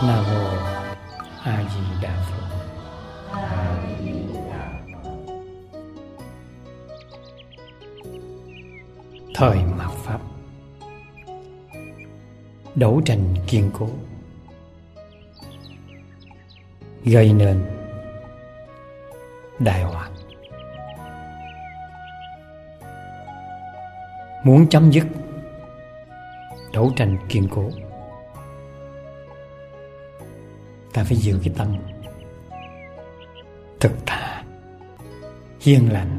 Nam Mô A Di Đà Phật. Thời mạt Pháp, đấu tranh kiên cố gây nên đại họa. Muốn chấm dứt đấu tranh kiên cố, ta phải giữ cái tâm thực thà, hiền lành,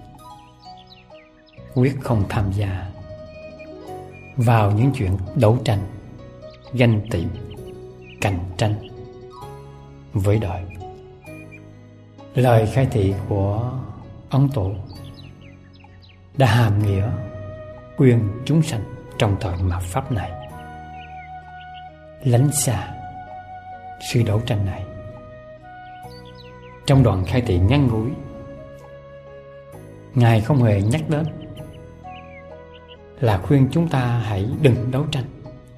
quyết không tham gia vào những chuyện đấu tranh, ganh tị, cạnh tranh với đời. Lời khai thị của Ấn Tổ đã hàm nghĩa khuyên chúng sanh trong thời mạt Pháp này lánh xa sự đấu tranh này. Trong đoạn khai thị ngắn ngủi, Ngài không hề nhắc đến là khuyên chúng ta hãy đừng đấu tranh,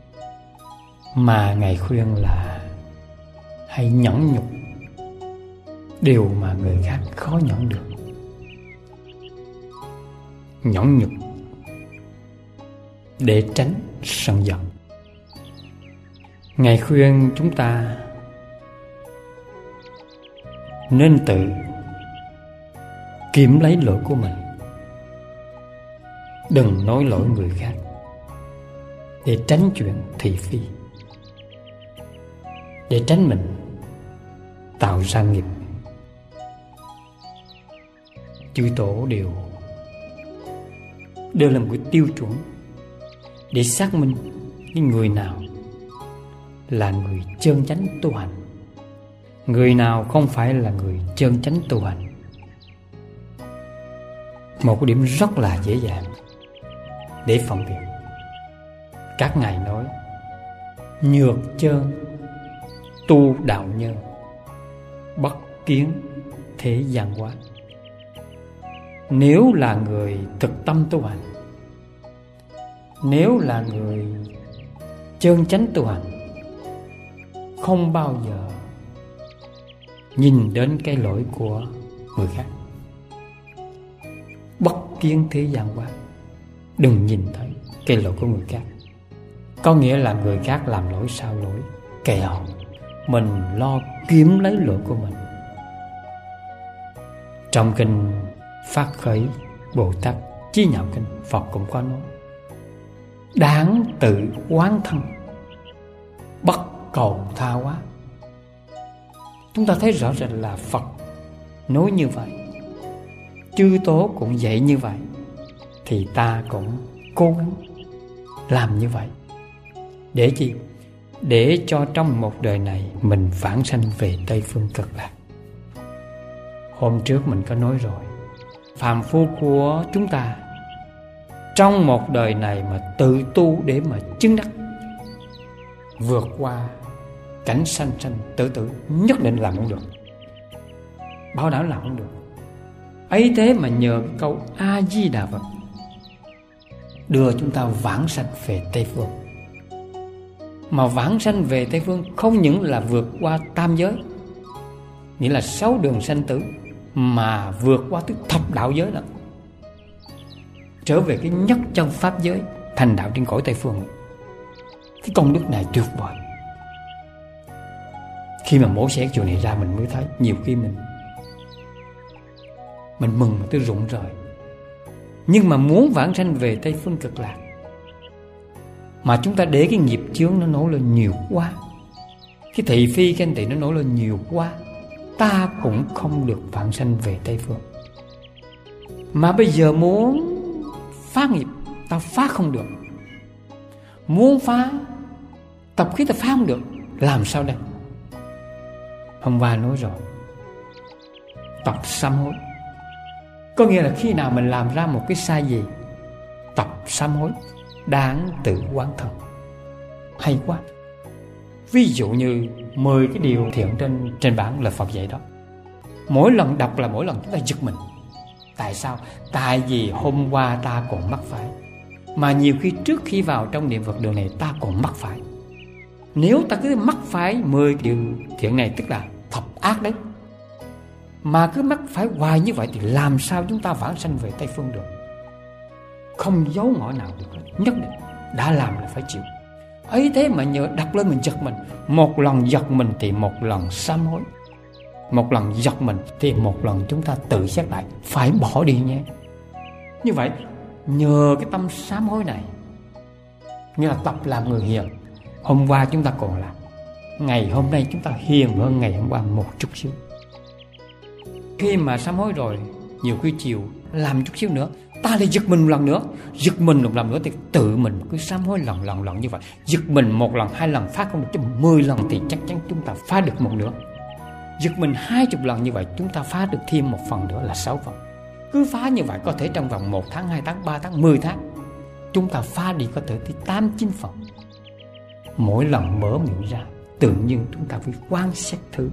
mà Ngài khuyên là hãy nhẫn nhục điều mà người khác khó nhẫn được. Nhẫn nhục để tránh sân giận. Ngài khuyên chúng ta nên tự kiểm lấy lỗi của mình, đừng nói lỗi người khác để tránh chuyện thị phi, để tránh mình tạo ra nghiệp. Chư Tổ đều là một cái tiêu chuẩn để xác minh những người nào là người chân chánh tu hành, người nào không phải là người chân chánh tu hành. Một cái điểm rất là dễ dàng để phân biệt. Các ngài nói: nhược chơn tu đạo nhân, bất kiến thế gian hóa. Nếu là người thực tâm tu hành, nếu là người chân chánh tu hành, không bao giờ nhìn đến cái lỗi của người khác. Bất kiến thế gian hóa, đừng nhìn thấy cái lỗi của người khác. Có nghĩa là người khác làm lỗi sao lỗi, kệ họ, mình lo kiếm lấy lỗi của mình. Trong kinh Phát Khởi Bồ Tát Chí Nhạo Kinh, Phật cũng có nói: đáng tự quán thân, bất cầu tha hóa. Chúng ta thấy rõ ràng là Phật nói như vậy, chư Tổ cũng dạy như vậy, thì ta cũng cố gắng làm như vậy. Để chi? Để cho trong một đời này mình vãng sanh về Tây Phương Cực Lạc. Hôm trước mình có nói rồi, phàm phu của chúng ta trong một đời này mà tự tu để mà chứng đắc, vượt qua cảnh sanh sanh tử tử, nhất định làm không được, bảo đảm làm không được. Ấy thế mà nhờ câu A Di Đà Phật đưa chúng ta vãng sanh về Tây Phương. Mà vãng sanh về Tây Phương không những là vượt qua tam giới, nghĩa là 6 đường sanh tử, mà vượt qua tới thập đạo giới nữa, trở về cái nhất chân pháp giới, thành đạo trên cõi Tây Phương. Cái công đức này tuyệt vời. Khi mà mổ xẻ chuyện này ra, mình mới thấy nhiều khi mình mừng mà tới rụng rời. Nhưng mà muốn vãng sanh về Tây Phương Cực Lạc, mà chúng ta để cái nghiệp chướng nó nổi lên nhiều quá, cái thị phi ganh tị nó nổi lên nhiều quá, ta cũng không được vãng sanh về Tây Phương. Mà bây giờ muốn phá nghiệp, ta phá không được. Muốn phá tập khí, ta phá không được. Làm sao đây? Hôm qua nói rồi, tập sám hối. Có nghĩa là khi nào mình làm ra một cái sai gì, tập sám hối, đáng tự quán thân. Hay quá. Ví dụ như 10 cái điều thiện trên bảng là Phật dạy đó. Mỗi lần đọc là mỗi lần chúng ta giật mình. Tại sao? Tại vì hôm qua ta còn mắc phải, mà nhiều khi trước khi vào trong niệm Phật đường này ta còn mắc phải. Nếu ta cứ mắc phải 10 điều thiện này, tức là thập ác đấy, mà cứ mắc phải hoài như vậy thì làm sao chúng ta vãng sanh về Tây Phương được? Không giấu ngõ nào được, nhất định đã làm là phải chịu. Ấy thế mà nhờ đọc lên mình giật mình. Một lần giật mình thì một lần sám hối. Một lần giật mình thì một lần chúng ta tự xét lại, phải bỏ đi nhé. Như vậy nhờ cái tâm sám hối này, như là tập làm người hiền. Hôm qua chúng ta còn làm, ngày hôm nay chúng ta hiền hơn ngày hôm qua một chút xíu. Khi mà sám hối rồi, nhiều khi chiều làm chút xíu nữa, ta lại giật mình một lần nữa. Giật mình một lần nữa thì tự mình cứ sám hối lần như vậy. Giật mình một lần, hai lần phá không được, 10 lần thì chắc chắn chúng ta phá được một nửa. Giật mình 20 lần như vậy, chúng ta phá được thêm một phần nữa là 6 phần. Cứ phá như vậy, có thể trong vòng 1 tháng, 2 tháng, 3 tháng, 10 tháng, chúng ta phá đi có thể tới 8-9 phần. Mỗi lần mở miệng ra, tự nhiên chúng ta phải quan sát thử.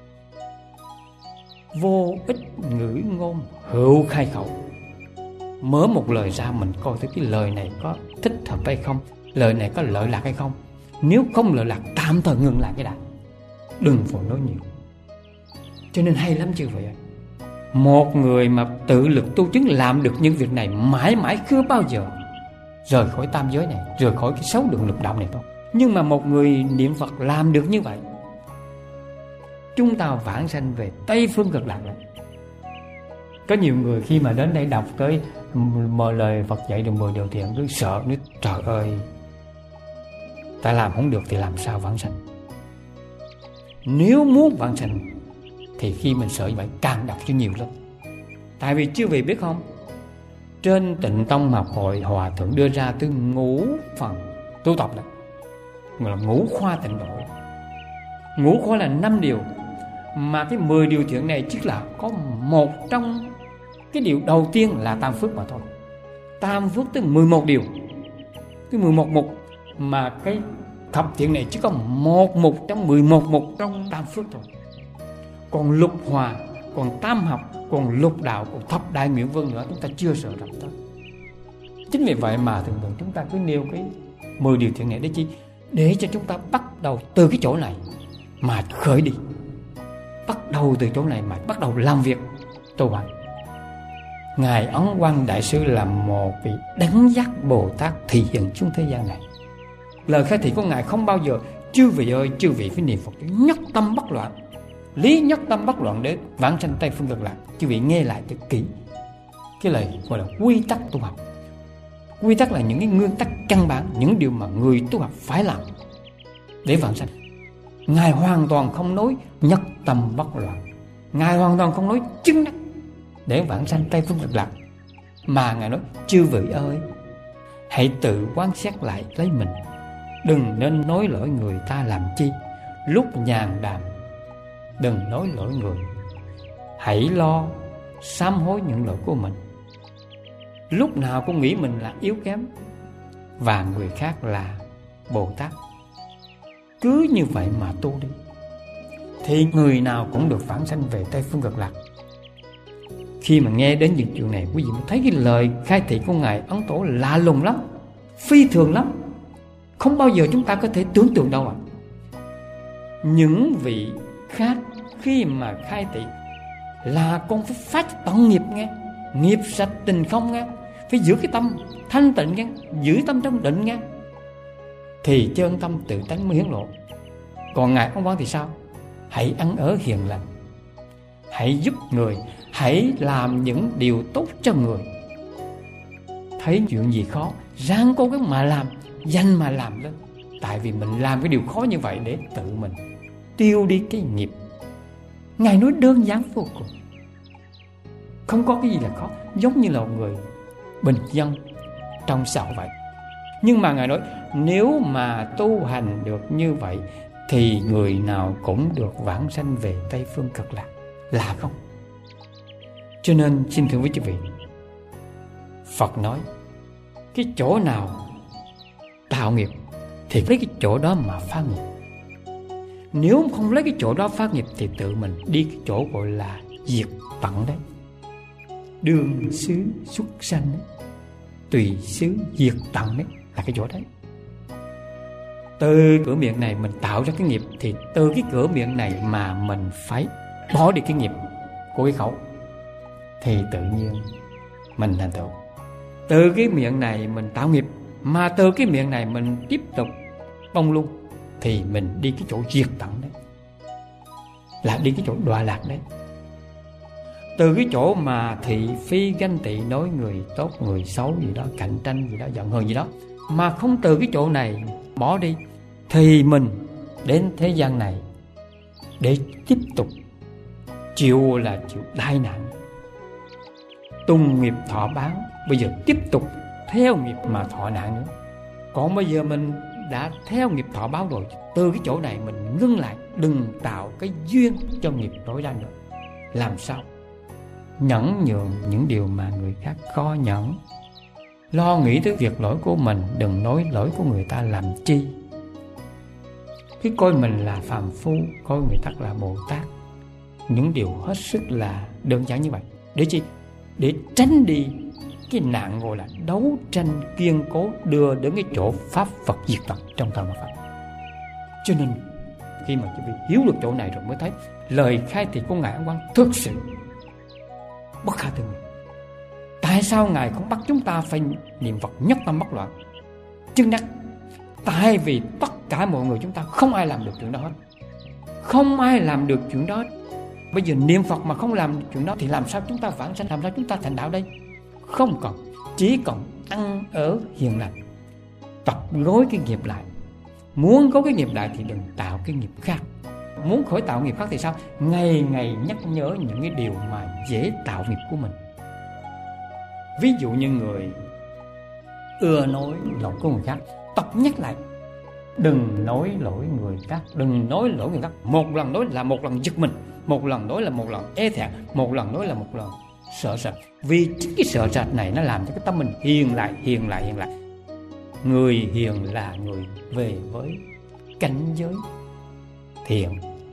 Vô ích ngữ ngôn hữu khai khẩu. Mở một lời ra, mình coi thấy cái lời này có thích hợp hay không, lời này có lợi lạc hay không. Nếu không lợi lạc, tạm thời ngừng lại cái đã, đừng phải nói nhiều. Cho nên hay lắm chứ vậy. Một người mà tự lực tu chứng làm được những việc này, mãi mãi chưa bao giờ rời khỏi tam giới này, rời khỏi cái 6 đường lục đạo này đâu. Nhưng mà một người niệm Phật làm được như vậy, chúng ta vãng sanh về Tây Phương Cực Lạc này. Có nhiều người khi mà đến đây đọc tới mọi lời Phật dạy được 10 điều thiện, cứ sợ, nói trời ơi, ta làm không được thì làm sao vãng sanh. Nếu muốn vãng sanh thì khi mình sợ như vậy càng đọc cho nhiều lắm. Tại vì chư vị biết không, trên Tịnh Tông Học Hội Hòa Thượng đưa ra tới ngũ phần tu tập này, gọi là ngũ khoa tịnh độ. Ngũ khoa là 5 điều, mà cái 10 điều thiện này chỉ là có một trong cái điều đầu tiên là tam phước mà thôi. Tam phước tới 11 điều, cái 11 mục, mà cái thập thiện này chỉ có một mục trong 11 mục trong tam phước thôi. Còn lục hòa, còn tam học, còn lục đạo, còn thập đại nguyện vân nữa, chúng ta chưa sợ rộng tới. Chính vì vậy mà thường thường chúng ta cứ nêu cái 10 điều thiện này để chi? Để cho chúng ta bắt đầu từ cái chỗ này mà khởi đi. Bắt đầu từ chỗ này mà bắt đầu làm việc tu hành. Ngài Ấn Quang Đại Sư là một vị đấng giác Bồ Tát thị hiện xuống thế gian này. Lời khai thị của Ngài không bao giờ: chư vị ơi, chư vị phải niệm Phật nhất tâm bất loạn, lý nhất tâm bất loạn để vãng sanh Tây Phương Cực Lạc. Chư vị nghe lại cho kỹ cái lời gọi là quy tắc tu học. Quy tắc là những cái nguyên tắc căn bản, những điều mà người tu học phải làm để vãng sanh. Ngài hoàn toàn không nói nhất tâm bất loạn, Ngài hoàn toàn không nói chứng đắc để vãng sanh Tây Phương Cực Lạc, mà Ngài nói: chư vị ơi, hãy tự quan sát lại lấy mình, đừng nên nói lỗi người ta làm chi. Lúc nhàn đàm đừng nói lỗi người, hãy lo sám hối những lỗi của mình. Lúc nào cũng nghĩ mình là yếu kém và người khác là Bồ Tát. Cứ như vậy mà tu đi thì người nào cũng được vãng sanh về Tây Phương Cực Lạc. Khi mà nghe đến những chuyện này, quý vị mới thấy cái lời khai thị của Ngài Ấn Tổ lạ lùng lắm, phi thường lắm, không bao giờ chúng ta có thể tưởng tượng đâu ạ. Những vị khác khi mà khai thị là con phải phát tận nghiệp nghe, nghiệp sạch tình không nghe, phải giữ cái tâm thanh tịnh nghe, giữ tâm trong định nghe, thì chân tâm tự tánh mới hiển lộ. Còn Ngài Ấn Quang thì sao? Hãy ăn ở hiền lành, hãy giúp người, hãy làm những điều tốt cho người. Thấy chuyện gì khó, ráng cố gắng mà làm, danh mà làm lên. Tại vì mình làm cái điều khó như vậy để tự mình tiêu đi cái nghiệp. Ngài nói đơn giản vô cùng, không có cái gì là khó, giống như là một người bình dân trong xã hội vậy. Nhưng mà Ngài nói nếu mà tu hành được như vậy thì người nào cũng được vãng sanh về Tây Phương Cực Lạc, là không? Cho nên xin thưa với quý vị, Phật nói cái chỗ nào tạo nghiệp thì lấy cái chỗ đó mà phá nghiệp. Nếu không lấy cái chỗ đó phá nghiệp thì tự mình đi cái chỗ gọi là diệt tận đấy. Đường xứ xuất sanh đấy, tùy xứ diệt tận đấy, là cái chỗ đấy. Từ cửa miệng này mình tạo ra cái nghiệp, thì từ cái cửa miệng này mà mình phải bỏ đi cái nghiệp của cái khẩu, thì tự nhiên mình thành tựu. Từ cái miệng này mình tạo nghiệp, mà từ cái miệng này mình tiếp tục bông luôn, thì mình đi cái chỗ diệt tận đấy, là đi cái chỗ đọa lạc đấy. Từ cái chỗ mà thị phi ganh tị, nói người tốt người xấu gì đó, cạnh tranh gì đó, giận hờn gì đó, mà không từ cái chỗ này bỏ đi, thì mình đến thế gian này để tiếp tục chịu tai nạn, tùng nghiệp thọ báo. Bây giờ tiếp tục theo nghiệp mà thọ nạn nữa. Còn bây giờ mình đã theo nghiệp thọ báo rồi, từ cái chỗ này mình ngưng lại, đừng tạo cái duyên cho nghiệp nổi ra nữa. Làm sao nhẫn nhường những điều mà người khác khó nhẫn. Lo nghĩ tới việc lỗi của mình, đừng nói lỗi của người ta làm chi. Khi coi mình là phàm phu, coi người ta là Bồ Tát, những điều hết sức là đơn giản như vậy. Để chi? Để tránh đi cái nạn gọi là đấu tranh kiên cố, đưa đến cái chỗ pháp Phật diệt tận trong thời Phật. Cho nên khi mà quý vị hiểu được chỗ này rồi mới thấy lời khai thị của Ngài Ấn Quang thực sự bất khả tư nghị. Tại sao Ngài không bắt chúng ta phải niệm Phật nhất tâm bất loạn? Chứng đắc. Tại vì tất cả mọi người chúng ta không ai làm được chuyện đó hết. Không ai làm được chuyện đó. Bây giờ niệm Phật mà không làm được chuyện đó thì làm sao chúng ta vãng sanh, làm sao chúng ta thành đạo đây? Không còn, chỉ còn ăn ở hiền lành, tập gối cái nghiệp lại. Muốn có cái nghiệp lại thì đừng tạo cái nghiệp khác. Muốn khỏi tạo nghiệp khác thì sao? Ngày ngày nhắc nhớ những cái điều mà dễ tạo nghiệp của mình. Ví dụ như người ưa nói lỗi của người khác, tập nhắc lại, đừng nói lỗi người khác, đừng nói lỗi người khác. Một lần nói là một lần giật mình, một lần nói là một lần e thẹn, một lần nói là một lần sợ sệt. Vì chính cái sợ sệt này nó làm cho cái tâm mình hiền lại, hiền lại, hiền lại. Người hiền là người về với cảnh giới thiện,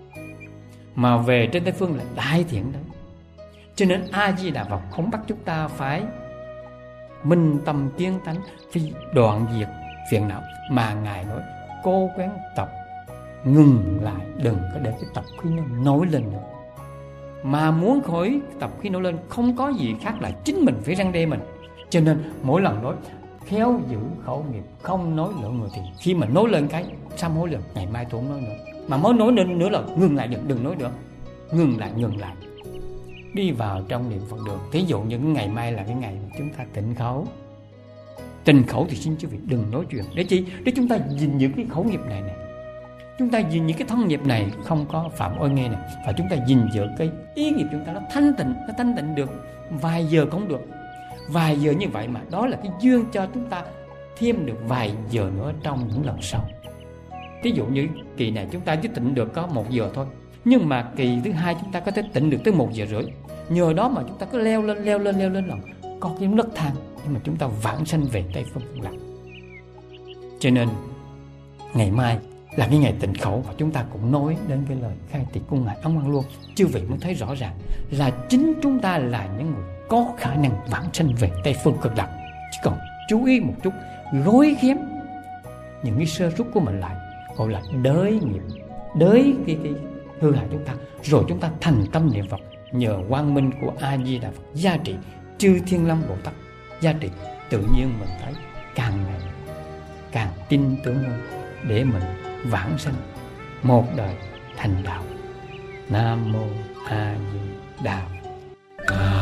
mà về trên Tây Phương là đại thiện đấy. Cho nên A Di Đà Phật không bắt chúng ta phải minh tâm kiến tánh, phải đoạn diệt phiền não, mà Ngài nói cố gắng tập ngừng lại, đừng có để cái tập khí nó nổi lên nữa. Mà muốn khỏi tập khí nổi lên không có gì khác là chính mình phải răn đe mình. Cho nên mỗi lần nói khéo giữ khẩu nghiệp, không nói lỡ người, thì khi mà nói lên cái sám hối lần, ngày mai tôi không nói nữa. Mà mới nói nên nữa là ngừng lại, đừng nói nữa. Ngừng lại. Đi vào trong niệm Phật đường. Thí dụ như ngày mai là cái ngày mà chúng ta tịnh khẩu. Tịnh khẩu thì xin quý vị đừng nói chuyện. Để chi? Để chúng ta gìn những cái khẩu nghiệp này. Chúng ta gìn những cái thân nghiệp này không có phạm oai nghe này. Và chúng ta gìn giữ cái ý nghiệp chúng ta nó thanh tịnh được vài giờ cũng được. Vài giờ như vậy mà đó là cái duyên cho chúng ta thêm được vài giờ nữa trong những lần sau. Ví dụ như kỳ này chúng ta chỉ tịnh được có 1 giờ thôi, nhưng mà kỳ thứ hai chúng ta có thể tịnh được tới 1 giờ rưỡi. Nhờ đó mà chúng ta cứ leo lên lần có cái nấc thang, nhưng mà chúng ta vãng sanh về Tây Phương Cực Lạc. Cho nên ngày mai là cái ngày tịnh khẩu, và chúng ta cũng nói đến cái lời khai thị của Ngài Ấn Quang luôn. Chư vị muốn thấy rõ ràng là chính chúng ta là những người có khả năng vãng sanh về Tây Phương Cực Lạc. Chỉ cần chú ý một chút, gối ghém những cái sơ suất của mình lại, gọi là đới nghiệp, đới cái hư hại chúng ta, rồi chúng ta thành tâm niệm Phật. Nhờ quang minh của A Di Đà Phật gia trị, chư Thiên Long Bồ Tát gia trị, tự nhiên mình thấy càng ngày càng tin tưởng hơn để mình vãng sanh một đời thành đạo. Nam mô A Di Đà Phật.